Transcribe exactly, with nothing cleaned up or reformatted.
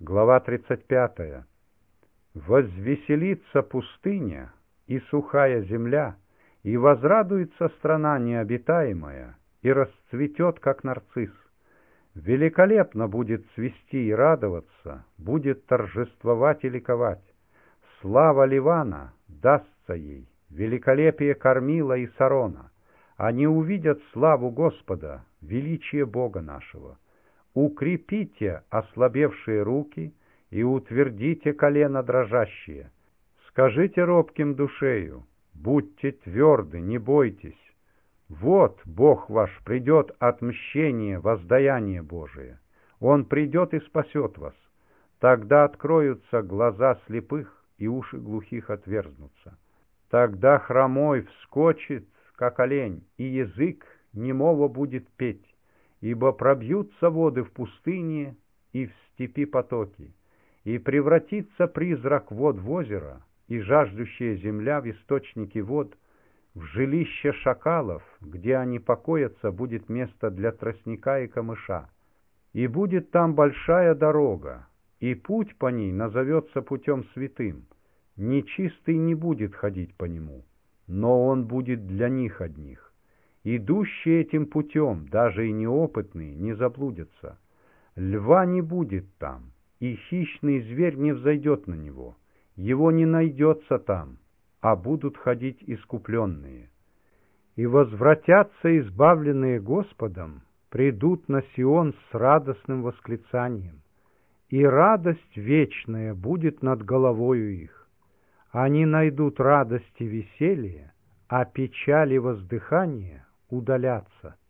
Глава тридцать пятая. Возвеселится пустыня и сухая земля, и возрадуется страна необитаемая, и расцветет, как нарцисс. Великолепно будет цвести и радоваться, будет торжествовать и ликовать. Слава Ливана дастся ей, великолепие Кормила и Сарона. Они увидят славу Господа, величие Бога нашего. Укрепите ослабевшие руки и утвердите колено дрожащие. Скажите робким душею: будьте тверды, не бойтесь. Вот Бог ваш придет отмщение, воздаяние Божие. Он придет и спасет вас. Тогда откроются глаза слепых, и уши глухих отверзнутся. Тогда хромой вскочит, как олень, и язык немого будет петь. Ибо пробьются воды в пустыне и в степи потоки, и превратится призрак вод в озеро, и жаждущая земля в источники вод. В жилище шакалов, где они покоятся, будет место для тростника и камыша. И будет там большая дорога, и путь по ней назовется путем святым. Нечистый не будет ходить по нему, но он будет для них одних. Идущие этим путем, даже и неопытные, не заблудятся. Льва не будет там, и хищный зверь не взойдет на него. Его не найдется там, а будут ходить искупленные. И возвратятся избавленные Господом, придут на Сион с радостным восклицанием, и радость вечная будет над головою их. Они найдут радость и веселье, а печаль и воздыхание удалятся.